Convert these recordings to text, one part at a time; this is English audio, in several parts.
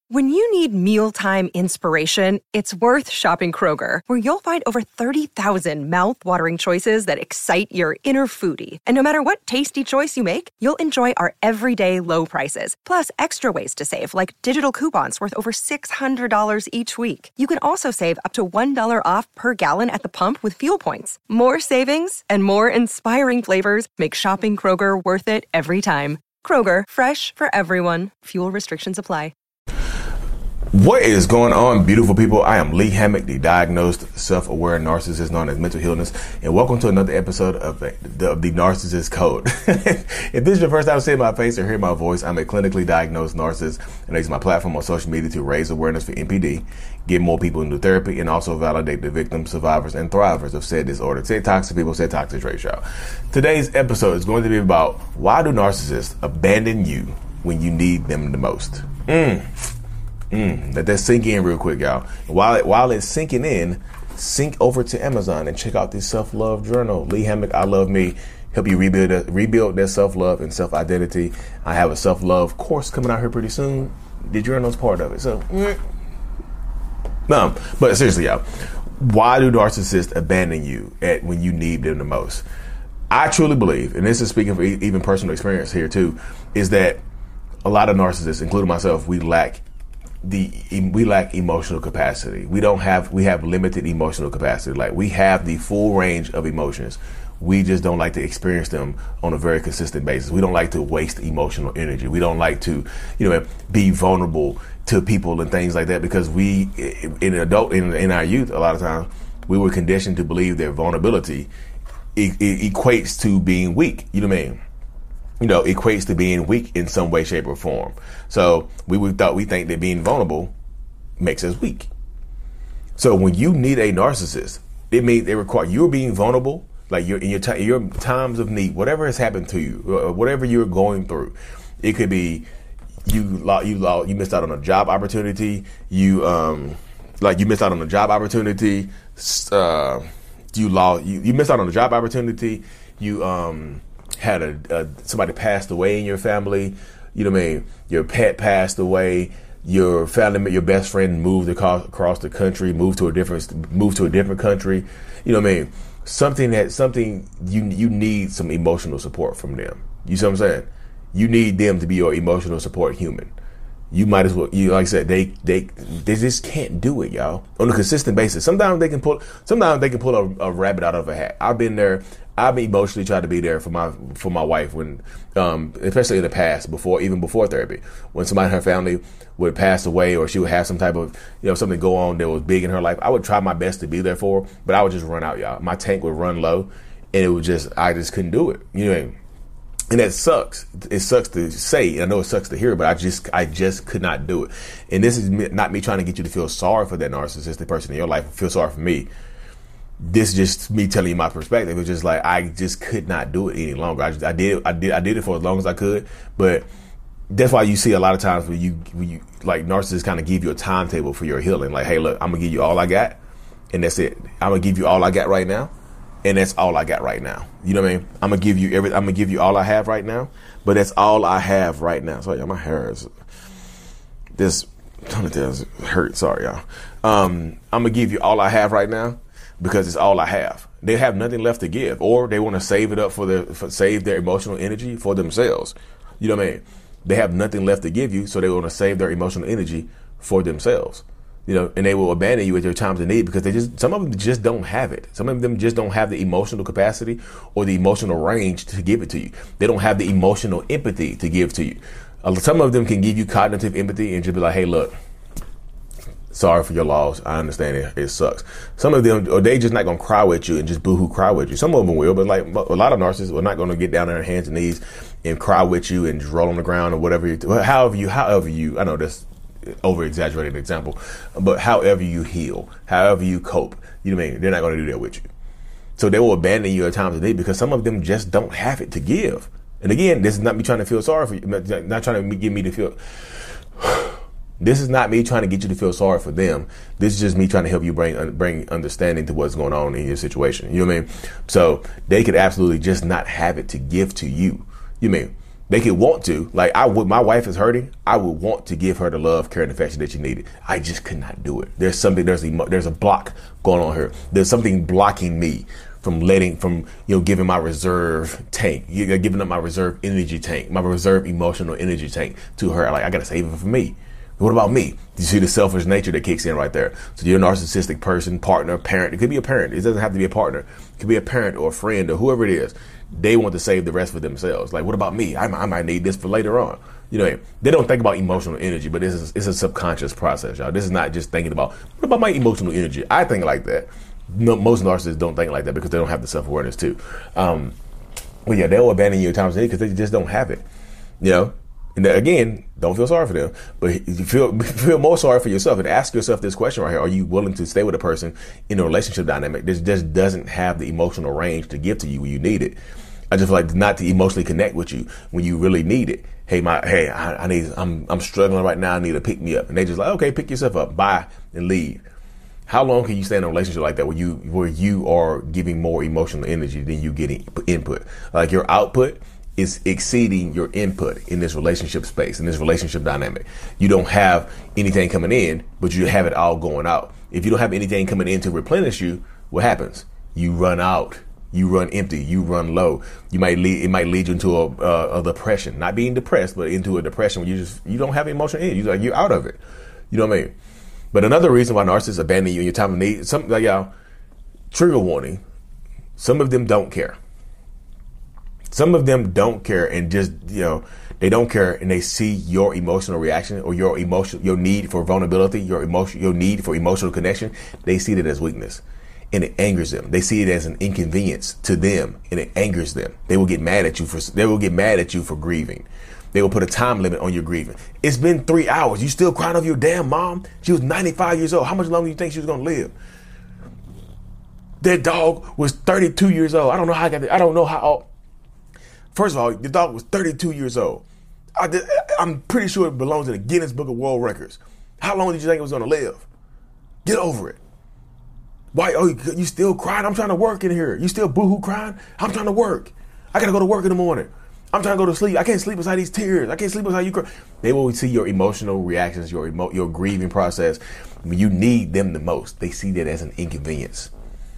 When you need mealtime inspiration, it's worth shopping Kroger, where you'll find over 30,000 mouth-watering choices that excite your inner foodie. And no matter what tasty choice you make, you'll enjoy our everyday low prices, plus extra ways to save, like digital coupons worth over $600 each week. You can also save up to $1 off per gallon at the pump with fuel points. More savings and more inspiring flavors make shopping Kroger worth it every time. Kroger, fresh for everyone. Fuel restrictions apply. What is going on, beautiful people? I am Lee Hammock, the diagnosed self-aware narcissist known as Mental Healness, and welcome to another episode of the Narcissist Code. If this is your first time seeing my face or hearing my voice, I'm a clinically diagnosed narcissist, and I use my platform on social media to raise awareness for NPD, get more people into therapy, and also validate the victims, survivors, and thrivers of said disorder. Said toxic people, said toxic traits, y'all. Today's episode is going to be about why do narcissists abandon you when you need them the most? Let that sink in real quick, y'all. While it's sinking in, sink over to Amazon and check out this self-love journal. Lee Hammock, I Love Me. Help you rebuild their self-love and self-identity. I have a self-love course coming out here pretty soon. The journal's part of it. So, no, but seriously, y'all, why do narcissists abandon you when you need them the most? I truly believe, and this is speaking from even personal experience here too, is that a lot of narcissists, including myself, we lack emotional capacity. We have limited emotional capacity. Like, we have the full range of emotions. We just don't like to experience them on a very consistent basis. We don't like to waste emotional energy. We don't like to, be vulnerable to people and things like that, because in our youth, a lot of times we were conditioned to believe that vulnerability equates to being weak. You know what I mean? Equates to being weak in some way, shape, or form. So we think that being vulnerable makes us weak. So when you need a narcissist, it means they require you're being vulnerable, like you're in your times of need, whatever has happened to you, whatever you're going through. It could be you missed out on a job opportunity. You missed out on a job opportunity. You missed out on a job opportunity. You had somebody passed away in your family, your pet passed away, your best friend moved across the country, moved to a different country, something you need some emotional support from them. You see what I'm saying? You need them to be your emotional support human. You might as well, like I said, they just can't do it, y'all, on a consistent basis. Sometimes they can pull a rabbit out of a hat. I've been there. I've emotionally tried to be there for my wife when, especially in the past, even before therapy, when somebody in her family would pass away or she would have some type of, something go on that was big in her life. I would try my best to be there for her, but I would just run out, y'all. My tank would run low, and I just couldn't do it. And that sucks. It sucks to say, and I know it sucks to hear, but I just could not do it. And this is not me trying to get you to feel sorry for that narcissistic person in your life, feel sorry for me. This is just me telling you my perspective. It's just like, I just could not do it any longer. I did it for as long as I could, but that's why you see a lot of times when you like, narcissists kind of give you a timetable for your healing. Like, hey, look, I'm gonna give you all I got, and that's it. I'm gonna give you all I got right now, and that's all I got right now. You know what I mean? I'm gonna give you all I have right now, but that's all I have right now. Sorry, y'all, my hair is this hurt. Sorry, y'all. I'm gonna give you all I have right now, because it's all I have. They have nothing left to give, or they want to save it up save their emotional energy for themselves. You know what I mean? They have nothing left to give you, so they want to save their emotional energy for themselves. And they will abandon you at your times of need, because some of them just don't have it. Some of them just don't have the emotional capacity or the emotional range to give it to you. They don't have the emotional empathy to give to you. Some of them can give you cognitive empathy and just be like, hey, look, sorry for your loss. I understand it sucks. Some of them, or they just not going to cry with you and just boohoo cry with you. Some of them will, but like a lot of narcissists are not going to get down on their hands and knees and cry with you and just roll on the ground or whatever. However you, I know that's over exaggerated example, but however you heal, however you cope, you know what I mean? They're not going to do that with you. So they will abandon you at times of need, because some of them just don't have it to give. And again, this is not me trying to feel sorry for you, not trying to get me to feel. This is not me trying to get you to feel sorry for them. This is just me trying to help you bring understanding to what's going on in your situation. You know what I mean? So they could absolutely just not have it to give to you. You mean They could want to, like I would. My wife is hurting. I would want to give her the love, care, and affection that she needed. I just could not do it. There's a block going on here. There's something blocking me from giving my reserve tank, giving up my reserve energy tank, my reserve emotional energy tank to her. Like, I got to save it for me. What about me? You see the selfish nature that kicks in right there. So you're a narcissistic person, partner, parent. It could be a parent. It doesn't have to be a partner. It could be a parent or a friend or whoever it is. They want to save the rest for themselves. Like, what about me? I might need this for later on. They don't think about emotional energy, but it's a subconscious process, y'all. This is not just thinking about, what about my emotional energy? I think like that. No, most narcissists don't think like that because they don't have the self-awareness too. But yeah, they'll abandon you at times because they just don't have it. And again, don't feel sorry for them, but you feel more sorry for yourself and ask yourself this question right here. Are you willing to stay with a person in a relationship dynamic that just doesn't have the emotional range to give to you when you need it? I just feel like not to emotionally connect with you when you really need it. I'm struggling right now. I need to pick me up. And they just like, okay, pick yourself up, bye, and leave. How long can you stay in a relationship like that where you are giving more emotional energy than you getting input? Like your output is exceeding your input in this relationship space, in this relationship dynamic. You don't have anything coming in, but you have it all going out. If you don't have anything coming in to replenish you, what happens? You run out. You run empty. You run low. It might lead you into a depression. Not being depressed, but into a depression where you don't have emotional energy. You're out of it. You know what I mean? But another reason why narcissists abandon you in your time of need, something like y'all, trigger warning. Some of them don't care. Some of them don't care and just, they don't care and they see your emotional reaction or your need for vulnerability, your need for emotional connection. They see that as weakness and it angers them. They see it as an inconvenience to them and it angers them. They will get mad at you for grieving. They will put a time limit on your grieving. It's been 3 hours. You still crying over your damn mom? She was 95 years old. How much longer do you think she was going to live? That dog was 32 years old. I don't know how. First of all, the dog was 32 years old. I'm pretty sure it belongs in the Guinness Book of World Records. How long did you think it was going to live? Get over it. Why? Oh, you still crying? I'm trying to work in here. You still boohoo crying? I'm trying to work. I got to go to work in the morning. I'm trying to go to sleep. I can't sleep beside these tears. I can't sleep beside you cry. They will see your emotional reactions, your grieving process. When you need them the most, they see that as an inconvenience.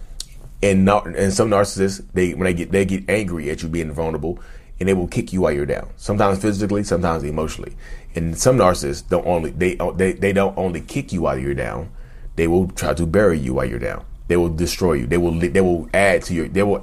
And some narcissists, they get angry at you being vulnerable, and they will kick you while you're down. Sometimes physically, sometimes emotionally. And some narcissists don't only kick you while you're down. They will try to bury you while you're down. They will destroy you. They will add to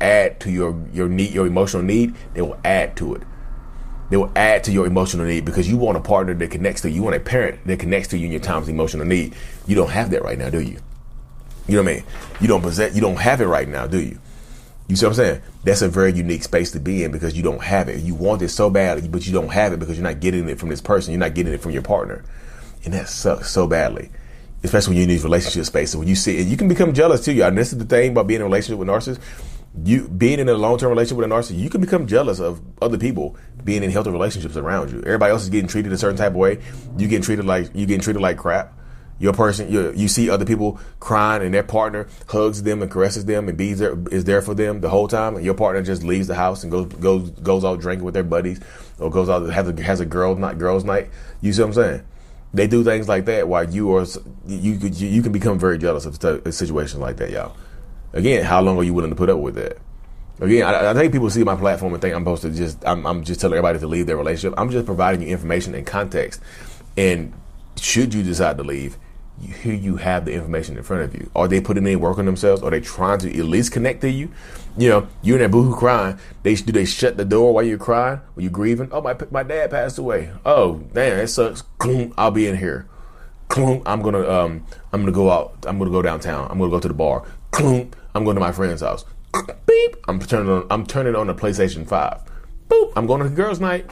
your need, your emotional need. They will add to it. They will add to your emotional need because you want a partner that connects to you. You want a parent that connects to you in your times of emotional need. You don't have that right now, do you? You know what I mean? You don't have it right now, do you? You see what I'm saying? That's a very unique space to be in because you don't have it. You want it so badly, but you don't have it because you're not getting it from this person. You're not getting it from your partner. And that sucks so badly. Especially when you're in these relationship spaces. When you see it, you can become jealous too, y'all. And this is the thing about being in a relationship with narcissists. You being in a long-term relationship with a narcissist, you can become jealous of other people being in healthy relationships around you. Everybody else is getting treated a certain type of way. You getting treated like crap. Your person, you see other people crying and their partner hugs them and caresses them and is there for them the whole time. And your partner just leaves the house and goes out drinking with their buddies or goes out has a girls night. You see what I'm saying? They do things like that while you can become very jealous of a situation like that, y'all. Again, how long are you willing to put up with that? Again, I think people see my platform and think I'm just telling everybody to leave their relationship. I'm just providing you information and context. And should you decide to leave, here you have the information in front of you. Are they putting in work on themselves? Are they trying to at least connect to you? You're in that boohoo crying. Do they shut the door while you're crying? When you're grieving? Oh, my dad passed away. Oh, damn, that sucks. I'll be in here. I'm gonna go out. I'm gonna go downtown. I'm gonna go to the bar. I'm going to my friend's house. Beep. I'm turning on the PlayStation 5. Boop. I'm going to the girls' night.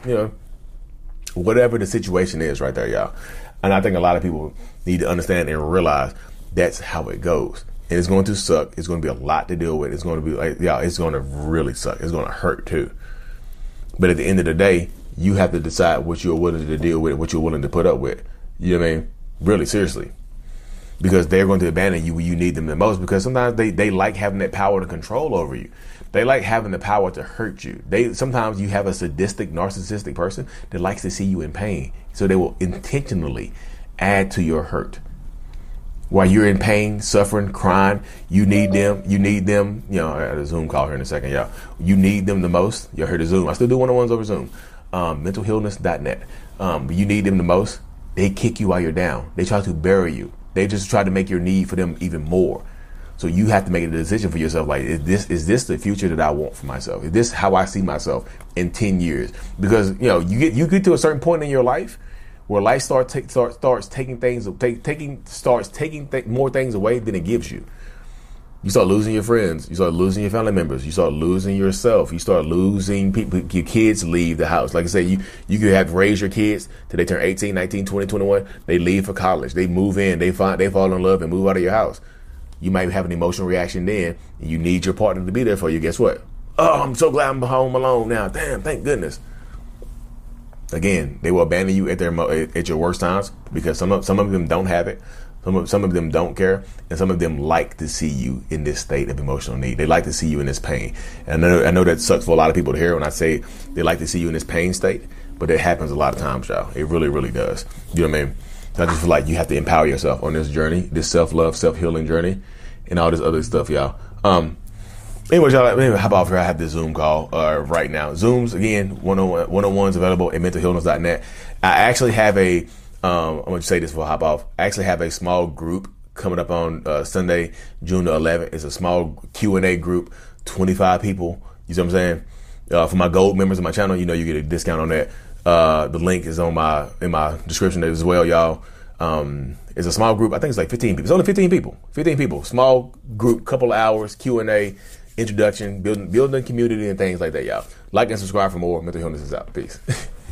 Whatever the situation is, right there, y'all. And I think a lot of people need to understand and realize that's how it goes. And it's going to suck. It's going to be a lot to deal with. It's going to be it's going to really suck. It's going to hurt too. But at the end of the day, you have to decide what you're willing to deal with and what you're willing to put up with. You know what I mean? Really, seriously. because they're going to abandon you when you need them the most, because sometimes they like having that power to control over you. They like having the power to hurt you. Sometimes you have a sadistic, narcissistic person that likes to see you in pain. So they will intentionally add to your hurt. While you're in pain, suffering, crying, you need them. You know, I got a Zoom call here in a second, y'all. You need them the most. Y'all heard the Zoom. I still do one-on-ones over Zoom. Mentalhealness.net. You need them the most. They kick you while you're down. They try to bury you. They just try to make your need for them even more. So you have to make a decision for yourself. Like, is this the future that I want for myself? Is this how I see myself in 10 years? Because, you know, you get to a certain point in your life where life starts taking more things away than it gives you. You start losing your friends. You start losing your family members. You start losing yourself. You start losing people. Your kids leave the house. Like I say, you could have raised your kids till they turn 18, 19, 20, 21. They leave for college. They move in. They fall in love and move out of your house. You might have an emotional reaction then, and you need your partner to be there for you. Guess what? Oh, I'm so glad I'm home alone now. Damn, thank goodness. Again, they will abandon you at your worst times, because some of them don't have it. Some of them don't care, and some of them like to see you in this state of emotional need. They like to see you in this pain. And I know that sucks for a lot of people to hear when I say they like to see you in this pain state, but it happens a lot of times, y'all. It really, really does. You know what I mean? I just feel like you have to empower yourself on this journey, this self-love, self-healing journey, and all this other stuff, y'all. Anyways, y'all, let me hop off here. I have this Zoom call right now. Zooms, again, one-on-ones available at mentalhealness.net. I actually have I'm going to say this before I hop off. I actually have a small group coming up on Sunday, June the 11th. It's a small Q&A group, 25 people. You see what I'm saying? For my gold members of my channel, you know you get a discount on that. The link is in my description as well, y'all. It's a small group. I think it's like 15 people. It's only 15 people. 15 people. Small group, couple of hours, Q&A, introduction, building community and things like that, y'all. Like and subscribe for more. Mental Healness is out. Peace.